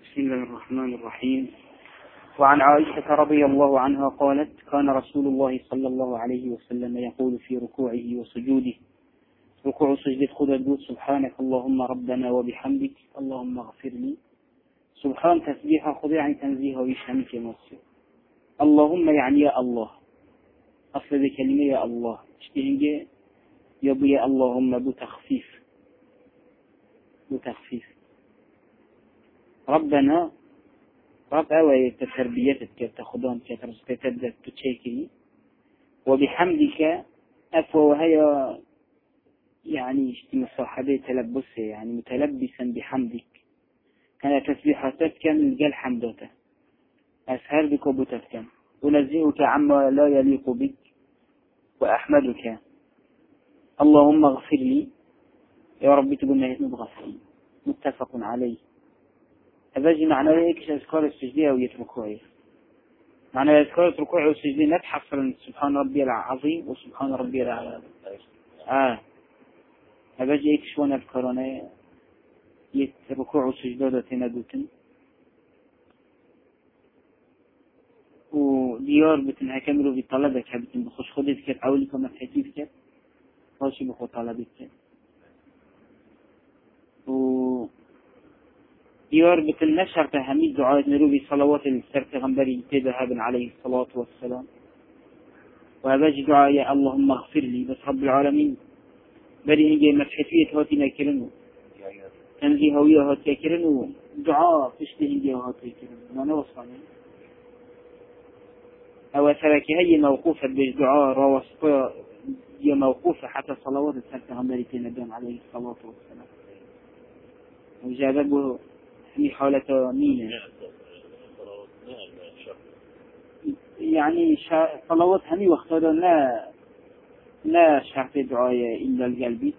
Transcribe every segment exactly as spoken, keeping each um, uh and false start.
بسم الله الرحمن الرحيم. وعن عائشة رضي الله عنها قالت: كان رسول الله صلى الله عليه وسلم يقول في ركوعه وسجوده، ركوع سجدة خدد: سبحانك اللهم ربنا وبحمدك اللهم اغفر لي. سبحان تسبيح خذ يعني تنزيه ويشهمك مصر. اللهم يعني يا الله، أصل ذي كلمة يا الله اشتهنجي يبي اللهم بتخفيف بتخفيف ربنا رب أوي تتربيتك تاخدون كترسكتك تشيكي، وبحمدك أفوى وهي يعني اشتم صاحبي تلبسه يعني متلبسا بحمدك، كان تسبيحاتك كان قال حمدته أسهر بك وبتفكم، ونزهك عما لا يليق بك وأحمدك اللهم اغفر لي يا رب تقول ما يتنبغفري. متفق عليه. هذا جي معنى هيك أذكار السجدية ويتركوه، معنى أذكار الركوع والسجدية لا تحصل سبحان ربي العظيم وسبحان ربي العظيم. آه هذا جي هيك شوان أذكارنا يتركوع والسجدية تنادوتن وديار بتن هكملوا في طلبك بتن بخش خدت كت أولك وما تحتيف كت خاشي بخو طلبك كت و ديار بتن نشر تهميد دعاء نروبي صلوات السرق غنبري تذهب عليه الصلاة والسلام، وهذا دعاء يا اللهم اغفر لي. بس رب العالمين بري نجي مسحفية هاتي ناكرنه تنزي هوية هاتي ناكرنه دعاء تشتهي نجي هاتي ناكرنه ما نوصاني أو ترك هي موقوفة بالدعاء رواسطة هي موقوفة حتى صلوات السرق غنبري تنبين عليه الصلاة والسلام، وجابه في حالة مينة يعني صلوات همي واختاروا لا لا شرط دعاء إلا القلبي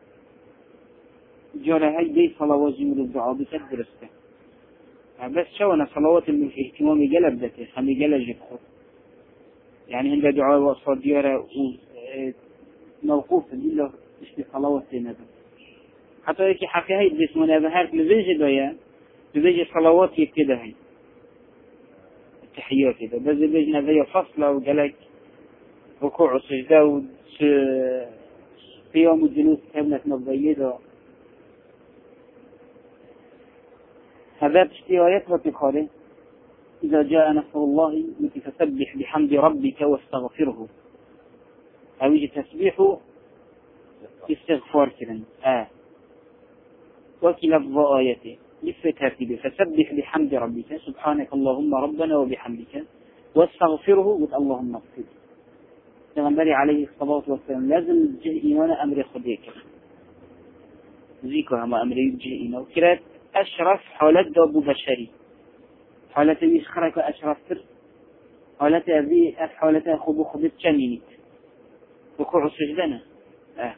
جارة هاي دي صلوات جميل الدعاء بتدرسته، بس شونا صلوات من اهتمامي قلب ذاته همي قلب جبخور يعني هنده دعاء وصاد ديارة موقوفة إلا اشتي صلوات تنبه حتى هيك حكي هاي بس منابهات لبيجي دويا بيجي صلوات يبتدى هاي التحيات كده، بس بيجينا ذي فصلة وقالك ركوع وسجدة وقيام الجلوس كابنة نبضيدة. هذا تشتياياتها تقاله: إذا جاء نصر الله فسبح بحمد ربك واستغفره، أو يجي تسبيحه استغفار كذا آه وكلا الضوء آياته لفة ترتيبه: فسبح بحمد ربك سبحانك اللهم ربنا وبحمدك واستغفره قلت اللهم اغفر. تغنبري عليه الصلاة والسلام لازم جه إيمانا أمر خديك زيكو هما أمري جه إيمان وكرات أشرف حالات دابو بشري حالات يشخرك أشرف تر حالات هذه أف حالات أخذ خدت جنينك ركوع السجدنا آه.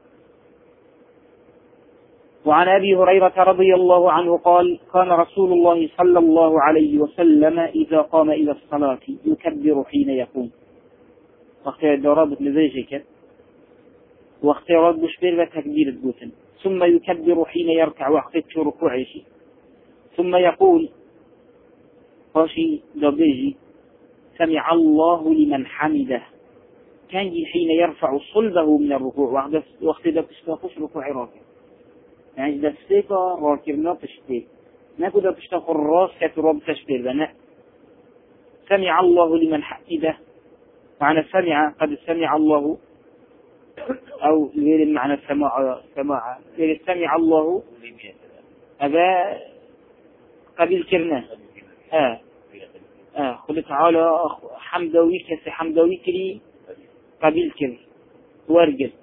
وعن أبي هريرة رضي الله عنه قال: كان رسول الله صلى الله عليه وسلم إذا قام إلى الصلاة يكبر حين يقوم، واختيار الدرابط لذيجك واختيارات بشبير وتكبير الجوتن، ثم يكبر حين يركع واختيار ركوعه، ثم يقول قاشي دبيجي: سمع الله لمن حمده، كان حين يرفع صلبه من الركوع واختيار بشتاقش ركوع راكع يعني إذا استيقى راكبنا تشتيق ناكو دا تشتاق الراس كتراب تشبير بنا. سمع الله لمن حمده معنى سمع قد سمع الله أو غير معنى سماع سماع غير سمع الله أبا قبيل كرنا آه آه قل تعالى حمدوي كسي حمدوي كري قبيل كر ورقل.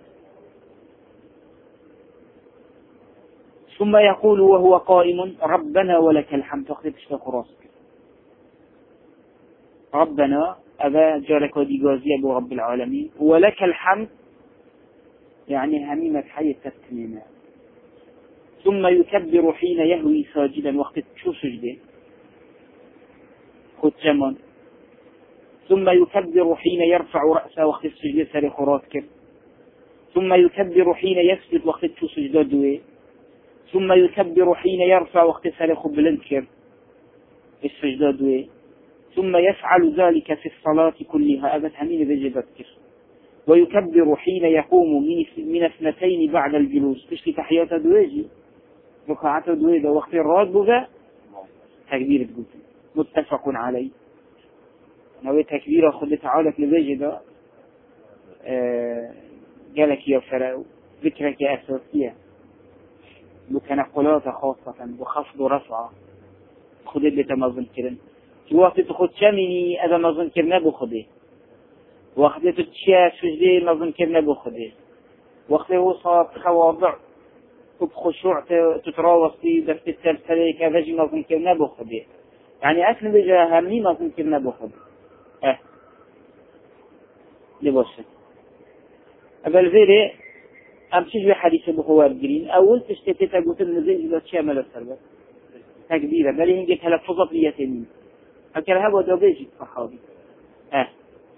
ثم يقول وهو قائم: ربنا ولك الحمد، وقت تشتاق راسك ربنا أبا جارك وديقازي أبو رب العالمين ولك الحمد يعني هميمة حي التسكنين. ثم يكبر حين يهوي ساجدا وقت شو سجده خد جمان. ثم يكبر حين يرفع رأسه وقت السجده سري خراسك. ثم يكبر حين يسجد وقت شو سجده دوي. ثم يكبر حين يرفع وقت سرخ بلنكر السجدة دوي ثم يفعل ذلك في الصلاة كلها أبت همين بيجي بذكر ويكبر حين يقوم من اثنتين بعد الجلوس تشكي تحيات دويجي ركعات دويجة وقت الراد بغا تكبير تقول متفق عليه نوي تكبير خد تعالى لبيجي ده آه قالك يا فراو ذكرك يا أساسية بتنقلات خاصة بخفض ورفع خد اللي تمازن كرن وقت تخد شميني هذا مازن كرنا بخده وقت تتشيا سجدي مازن كرنا بخده وقت وصل خواضع وبخشوع تتراوصي درس السلسلة كذا جي مازن كرنا بخده يعني أكل بجا همي مازن كرنا بخده اه لباشا أبل فيري أمشيش بحديث بخوار جرين أول تشتكي تقول النزيل إذا تشامل السربة تكبيرة بل هنجي تلفظت ليتمين أكل هذا دوبيجي صحابي اه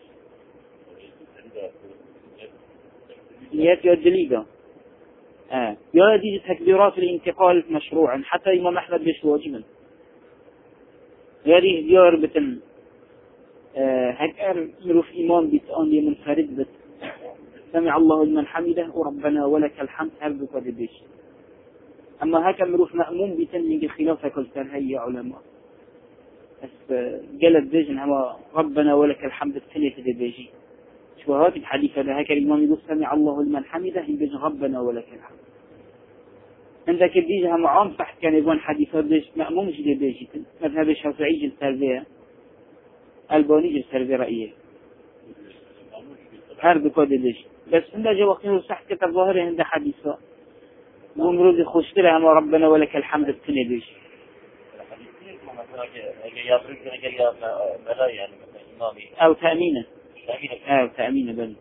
نيات يدليقة اه يا دي تكبيرات الانتقال مشروعا حتى إمام أحمد بيش واجبا يا دي ديار بتن اه هكار مروف إمام بتان لي منفرد بت سمع الله لمن حمده وربنا ولك الحمد هرب قد بيش أما هكا مروف مأموم بتن من خلافة كالتر هي علماء بس قالت بيجن هما ربنا ولك الحمد الثانية في بيجي شو هذا الحديث هذا هكا الإمام يقول سمع الله لمن حمده بيجن ربنا ولك الحمد عندك بيجي هم عام تحت كان يقول حديثات بيج مأموم جدي بيجي مذهب الشافعي جل سربية الباني جل سربية رأيه هرب قد بيجي بس عندها جو وقتين صح كتر ظاهرة عند حديثة ومرود خوش لها ما ربنا ولك الحمد الثانية بيجي أو تأمينة أو تأمينة بل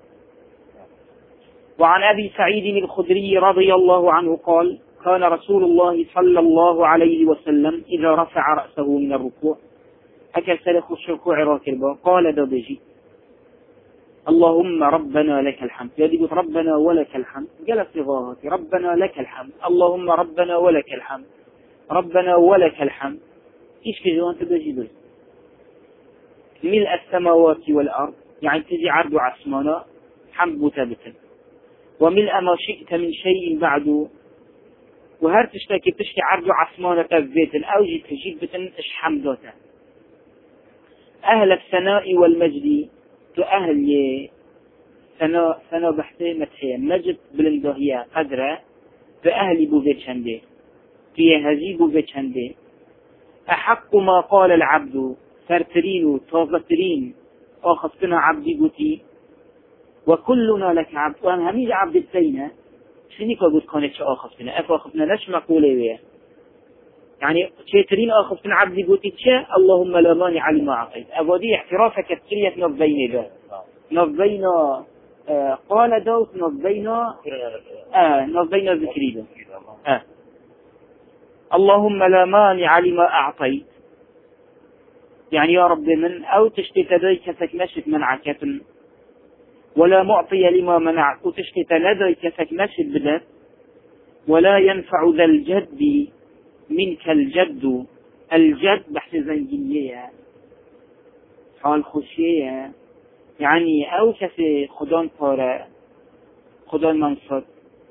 وعن أبي سعيد الخدري رضي الله عنه قال كان رسول الله صلى الله عليه وسلم إذا رفع رأسه من الركوع أكل سلخ الشركوع راكبا قال دبجي اللهم ربنا لك الحمد يدي ربنا ولك الحمد جلس صغارتي ربنا لك الحمد اللهم ربنا ولك الحمد ربنا ولك الحمد إيش كجوان تبجي بس ملء السماوات والأرض يعني تجي عرض عثمانا حمد مثابتا وملء ما شئت من شيء بعده وهر تشتكي تشتكي عرض عثمانا تبيتا أو جي تجيب بتن إش حمدوتا أهل الثناء والمجد تأهل ثناء ثناء بحثي متحية مجد بلندهية قدرة تأهل بوفيت شنده في هذه بوفيت شنده أحق ما قال العبد فرترين تازترين أخذتنا عبدي قتي وكلنا لك عبد وأنا هميج عبد السينة شنيك قلت كانت شو أخذتنا أفا أخذتنا ليش مقولة وياه يعني شيترين أخذتنا عبدي قتي تشاء اللهم لا مانع لما أعطيت أبودي احترافك السرية نظبين ده نظبين آه قال دوت نظبين آه نظبين ذكري ده آه اللهم لا مانع لما أعطيت يعني يا رب من أو تشتت ذيك فكمشت منعك ولا معطي لما منعت وتشتت لذيك فكمشت بدت ولا ينفع ذا الجد منك الجد الجد بحث زنجية حال خشية يعني أو كسي خدان طارة خدان منصد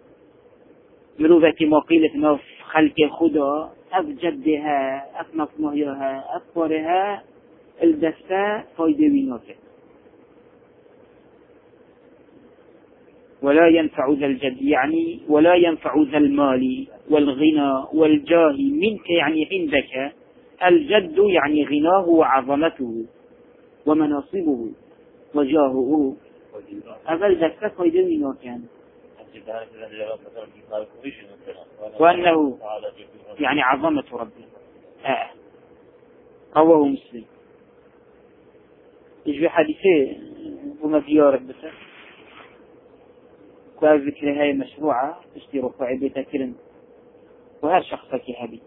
مروفة ما قيلت نف خلق خدا أف جدها أف مصنعها أف طارها الدفاع فايدة ويناك ولا ينفع ذا الجد يعني ولا ينفع ذا المال والغنى والجاه منك يعني عندك الجد يعني غناه وعظمته ومناصبه وجاهه هذا الدفاع فايدة ويناك وأنه يعني عظمة ربي آه. رواه مسلم يجب حديثه وما زيارة بس كواب ذكر هاي مشروعة تشتي رفع بيتا كرن وهذا شخصك هذه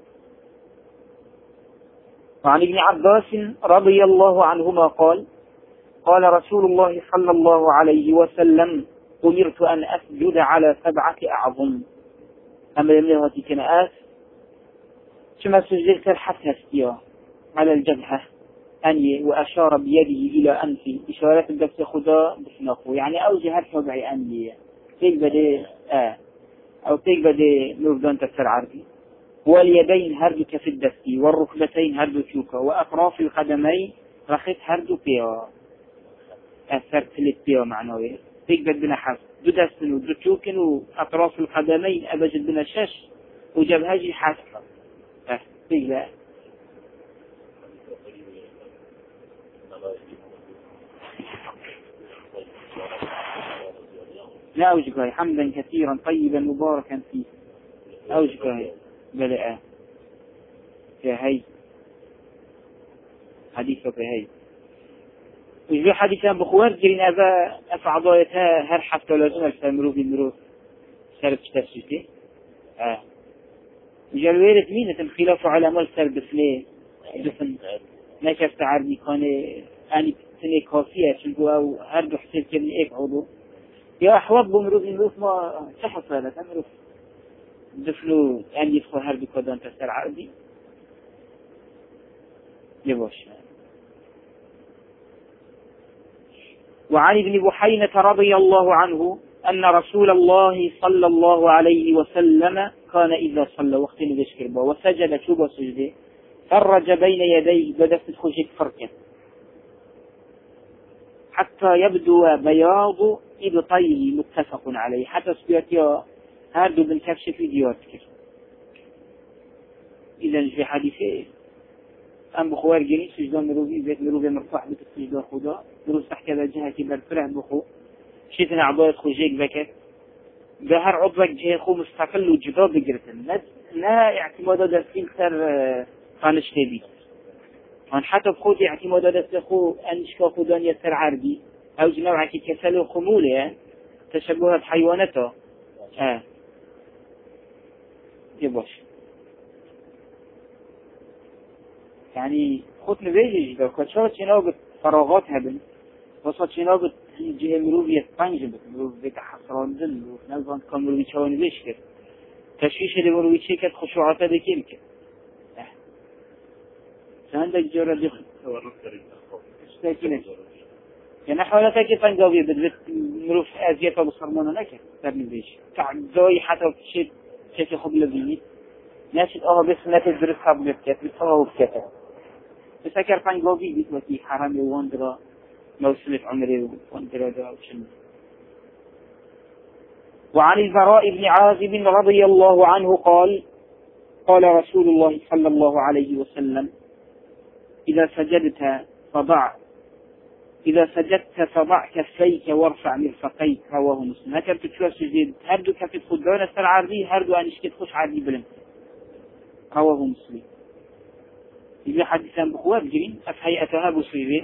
وعن ابن عباس رضي الله عنهما قال قال رسول الله صلى الله عليه وسلم أمرت أن أسجد على سبعة أعظم أما لم يهوتي كناس كما سجدت الحسن استياه على الجبهة أني وأشار بيده إلى أنفي إشارة الدكتور خدا بسناخو يعني أو جهة وضعي أني تيك بدي آه أو تيك بدي نوردان تكسر عرضي واليدين هردو كف الدستي والركبتين هردو تشوكا وأطراف القدمين رخيت هردو بيا أثر تلت بيا معنوي تيك بدنا حس دو دستن ودو تشوكن وأطراف القدمين أبجد بنا شش وجبهاجي حس آه تيك بقى لا أوجه حمدا كثيرا طيبا مباركا فيه أوجه بلعه كهي حديثه كهي وجه حديثا بخوار جرين أبا أفعضايتها هر حتى لازم الفامرو بالمروف سرب تفسيته آه جلويرة مين تنخلاف على مال سرب فليه دفن نكف تعرضي كان أني تني كافية شنقو أو هردو حسيب كمني إيك عضو يا أحواب بمروف المروف ما شحص هذا تمروف دفنو أن يدخل هردو كدان تسر عرضي يبوش. وعن ابن بحينة رضي الله عنه أن رسول الله صلى الله عليه وسلم كان إذا صلى وقت نذكر به وسجد شوب سجده فرج بين يديه بدأت تخشك فركه حتى يبدو بياض إبطيه متفق عليه حتى سبيتيا هردو بن كفش في ديوتك. إذا في حديثه أم بخوار جري سجدان مروفي بيت مروفي مرفوع بيت السجدان خدا دروس تحت هذا الجهة كبير فرح بخو شيتنا عضوات خوجيك بكت بهر عضوك جهة خو مستقل وجدا بقرتن لا اعتمادا درسين سر خانش تبي من حتى بخود اعتمادا درس خو أنشكا خودان يسر عربي أو جنوعك كسل وخمولة تشبهها بحيوانته آه يباش يعني خود نبيجي جدا كتشارة شناغت فراغات هبن وصلت شناغت جهة مروفية تنجبت مروفية حصران دل ونظام كان مروفية شواني بيشكر تشويش اللي مروفية شكت خشوعاته بكيل كر سهندك جورة دخل استاكينك يعني حوالتها كيف انقاوية بدبت مروف ازياء بصرمانة لك تبني بيش كعدوي حتى شيء شيء خب لبيني ناشد اه بس لا تدرس خب لبكت بتصوه بكته بس اكر فانقاوي بيتوتي حرامي واندرا موسمة عمري واندرا دا وشن. وعن البراء بن عازب رضي الله عنه قال قال رسول الله صلى الله عليه وسلم إذا سجدت فضع إذا سجدت فضع كفيك وارفع مرفقيك رواه مسلم. هكذا تشوى السجد هردو كفت خدونا سر عرضي هردو أنشكت خش عرضي بلن رواه مسلم. إذا حدثا بخواب جرين أفهيئتها بصيبه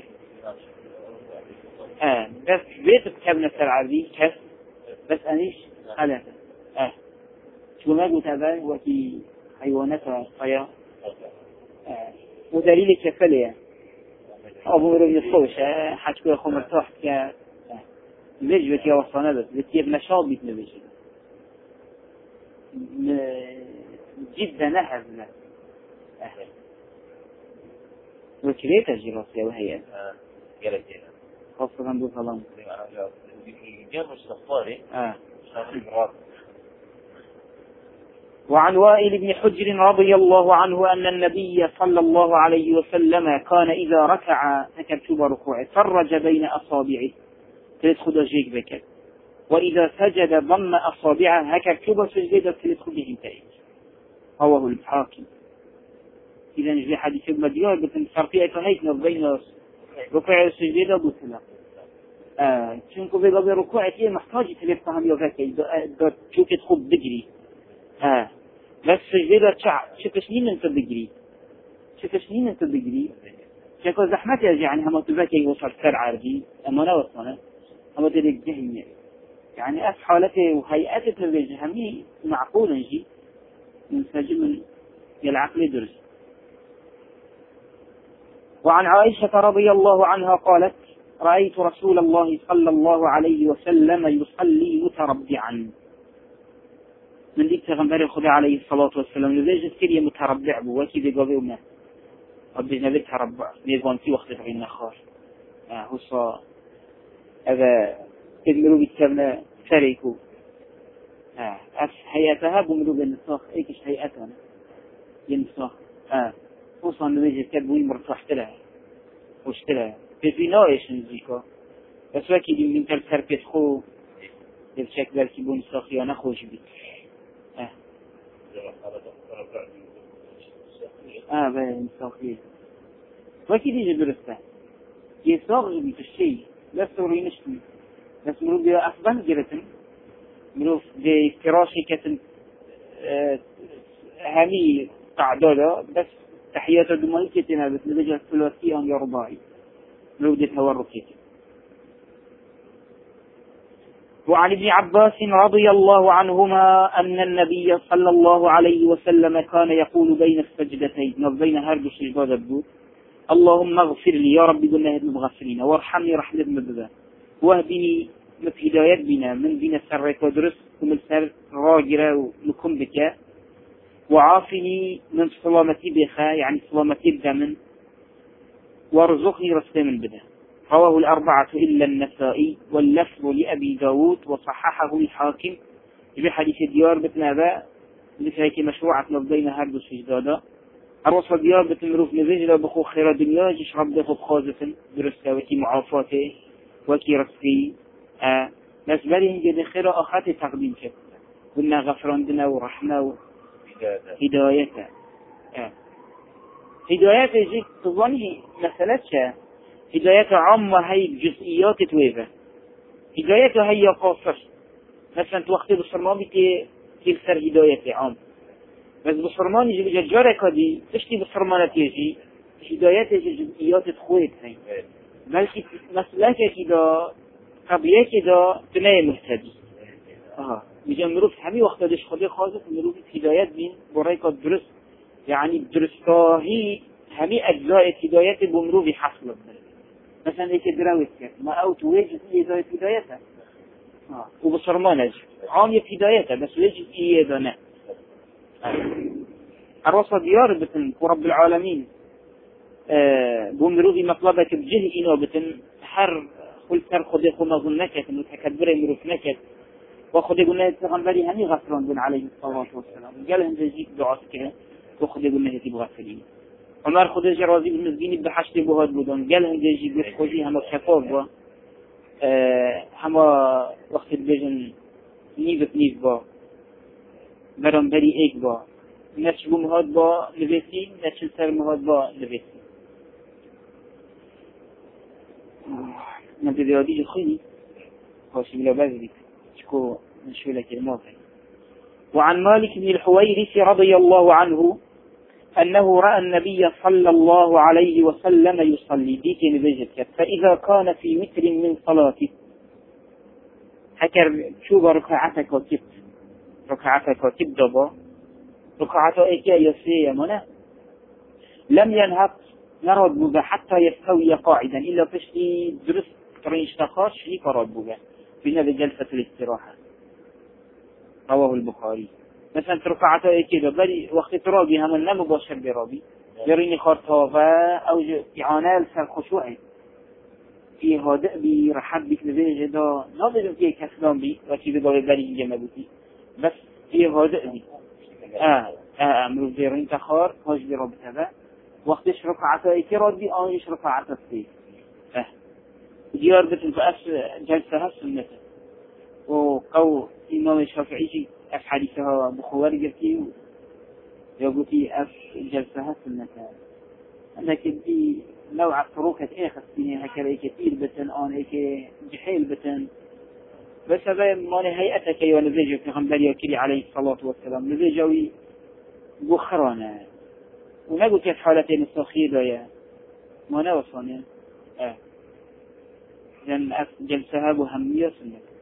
آه بس بيت بكبنا سر عرضي كف بس أنيش خلافة آه شو ما قلت هذا وكي حيواناتها صيا آه ودليل كفلية أبو مريم الصوش حتكون أخو مرتاح ك ليش بتيا وصلنا بس بتيا بنشاط بيتنا بيجي جدا نهز لا وكريت الجراسية وهي جراسية خاصة دو ظلام جرب الصفاري آه صفاري وعن وائل بن حجر رضي الله عنه أن النبي صلى الله عليه وسلم كان إذا ركع تكتب ركوعه فرج بين أصابعه تدخل جيك بك وإذا سجد ضم أصابعه هكتب سجدة تدخل به انتهي رواه الحاكم. إذا نجي حديث المدينة بتن فرقية هيك بين ركوع السجدة بطلق آه شنكو بيضا بركوعه هي محتاج تلفهم يوفاكي دا تشوك تدخل بجري آه بس سجدة شع شكل سنين أنت بجري شكل سنين أنت بجري شكل زحمة يعني هم تبكي وصل سر عرضي أما لا وصلنا هم تلك جهنم يعني أس حالته وهيئته تبجي همي معقول نجي منسجم من العقل درس. وعن عائشة رضي الله عنها قالت رأيت رسول الله صلى الله عليه وسلم يصلي متربعا من ديك تغنبري الخضاء عليه الصلاة والسلام لذلك كريه متربع بوكي بقضيونا ربنا بيت رب ميزان في وقت غير نخار آه هو صا هذا تدمروا بالكلمة فريقه آه أس هيئتها بمروا بالنساخ إيش هيئتنا ينساخ آه خصوصا نبيج كتبوين مرتاح لها وش لها في في ناقش نزيكا بس وكيل من كل سرقة خو الشك ذلك بون ساخيانة خوش بي اه اه باين ساخية وكيل يجي درسته يساغ بي في الشيء لا سوري نشتي بس مرو بي أفضل جرتن مرو دي فراشي كتن اه همي قعدالا بس تحيات الدمائي كتنها بس نبجة الثلاثية يا رباعي مرو دي تورق كتن. وعن ابن عباس رضي الله عنهما أن النبي صلى الله عليه وسلم كان يقول بين السجدتين بين هرب السجدات الدور اللهم اغفر لي يا رب قلنا هدم مغفرين وارحمني رحمة مبذا واهدني في هدايات بنا من بين السرق ودرس ومن سر راجرة ومكم بك وعافني من سلامتي بخا يعني سلامتي الدمن وارزقني رسل من بدا. رواه الأربعة إلا النسائي واللفظ لأبي داود وصححه الحاكم بحديث ديار بتنابا لفهيك مشروعة نبضين هرب السجدادا الوصف ديار بتمروف نزيجة بخو خير الدنيا جيش رب دخو بخازة درسة وكي معافاته وكي رسكي آه. نسبة لهم جد خير أخاتي تقديم كت قلنا غفران دنا ورحمة وهدايته آه. هدايته جيك تظنه مسألة شا هداية عامة هي جزئيات تويبة هداية هي قاصر مثلا توقتي بصرمان بتي تلسر هداية عام بس بصرمان يجي بجارة كدي تشتي بصرمان تيجي هداية جزئيات تخويت هي بلكي مسألة كده قبية كده تناي مهتدي اه بيجي مروف همي وقت ديش خدي خاصة مروف هداية بين برايكة درس يعني درسها هي همي أجزاء هداية بمروف حصل مثلا هيك دراويت ما أو توجد إيه هدايتها آه. وبصرمانج عام هدايتها بس وجد إيه دنا آه. الرصة ديار بتن ورب العالمين آه. بمروفي مطلبك بجه إنه بتن حر كل سر خدي خنا ظنك متكبر مروف نكت وخدي قلنا تغنبري هني غفران بن عليه الصلاة والسلام قال هم جيك دعاء كده وخدي قلنا هتي بغفرين عمر خود جرازی بالمزگینی به حشت بهاد بودن گل هم دیجی گوش خوشی هم خفاف با هم وقت بیشن نیوت نیو با برام بری ایک با نش بمهاد با لبیسی نش سر مهاد با لبیسی نبی دیادی خیلی خوشی بلا بازی شکو نشوله کلمات. وعن مالك بن الحويرث رضي الله عنه أنه رأى النبي صلى الله عليه وسلم يصلي ديك نبجت فإذا كان في وتر من صلاته حكر شو ركعتك وكبت ركعتك وكبت دبا ركعته إيكا يسيا منا لم ينهض نرد بها حتى يستوي قاعدا إلا تشتي درس تريش تخاش في فرد بها في هذه جلسة الاستراحة. رواه البخاري. مثلا ركعته كده بل وقت ترابي هم النمو باشر برابي يريني خارطافة أو إعانة لسر خشوعي في هادئ بي رحب بك نزيجه دا نابدو كي كسلام بي وكي بقى بلي جمبوتي بس في هادئ بي آه آه أمرو زيرين تخار هاش براب تبا وقتش ركعته كرابي آنش ركعته السيف آه ديار بتن فأس جلسها سنة وقو إمام الشافعي أف حديثها بخوار قلتي يقولي أف جلسها سنة لكن دي نوع طروكة إيه خصيني هكذا كثير بتن آن إيه جحيل بتن بس هذا ما هيئتك يا نزيجة في غنبالي وكري عليه الصلاة والسلام نزيجوي بخرانا ونقول كيف حالتين الصخيدة يا ما نوصاني آه لأن أف جلسها بهمية سنة